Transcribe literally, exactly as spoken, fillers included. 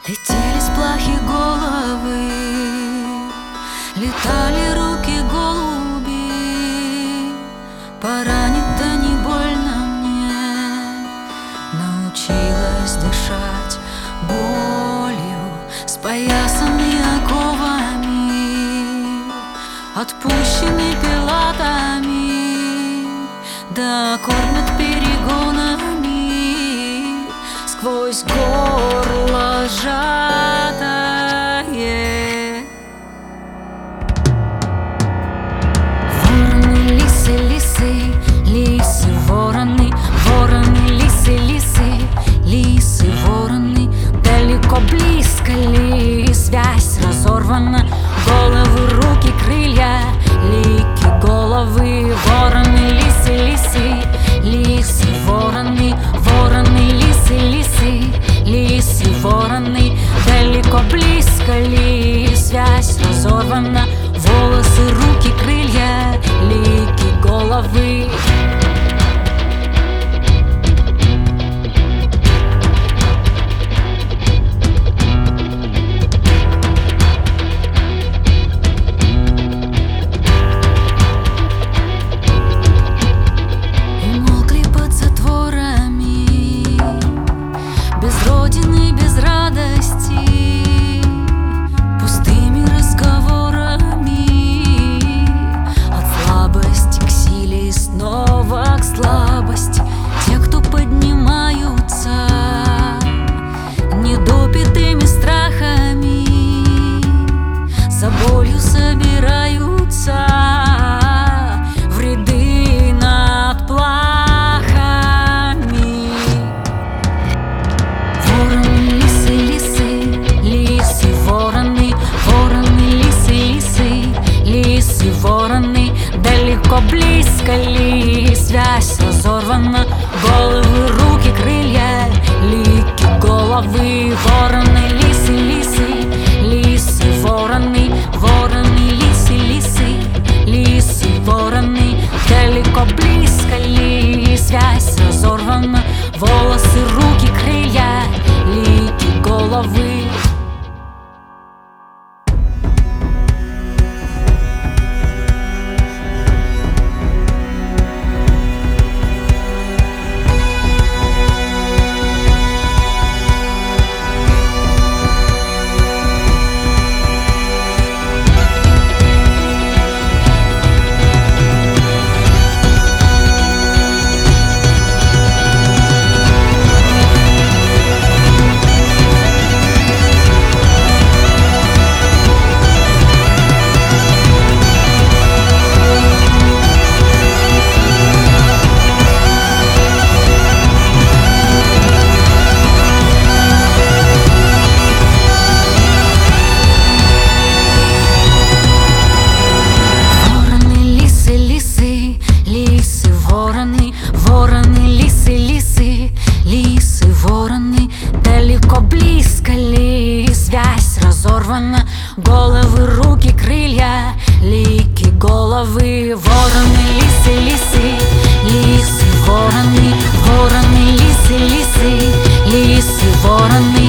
Летели с плахи головы, летали руки голуби. Поранит-то не больно мне, научилась дышать болью, споясаны оковами, отпущены пилатами, да кормят перегонами. Сквозь горло сжатое. Вороны, лисы, лисы, лисы, вороны, вороны, лисы, лисы, лисы, вороны. Далеко, близко ли связь разорвана? Головы, руки, крылья, лики, головы. Вороны, лисы, лисы, лисы, вороны, вороны, лисы, лисы, лисы, вороны. Далеко, близко ли связь разорвана? Волосы, руки, крылья, лики, головы. Родины без радости, пустыми разговорами, от слабости к силе и снова к слабости. Те, кто поднимаются недопитыми страхами, за болью собираются в ряды над плахами. Вороны, лисы, лисы, лисы, вороны, вороны, лисы, лисы, лисы, вороны. Далеко, близко ли связь разорвана? Головы, руки, крылья, лики, головы. Вороны, лисы, лисы, лисы, вороны, вороны, лисы, лисы, лисы, вороны. Далеко, близко ли связь разорвана? Волосы, руки, крылья, лики, головы. Вороны, лисы, лисы, лисы, вороны. Далеко, близко ли связь разорвана? Головы, руки, крылья, лики, головы. Вороны, лисы, лисы, лисы, вороны, вороны, лисы, лисы, лисы, вороны.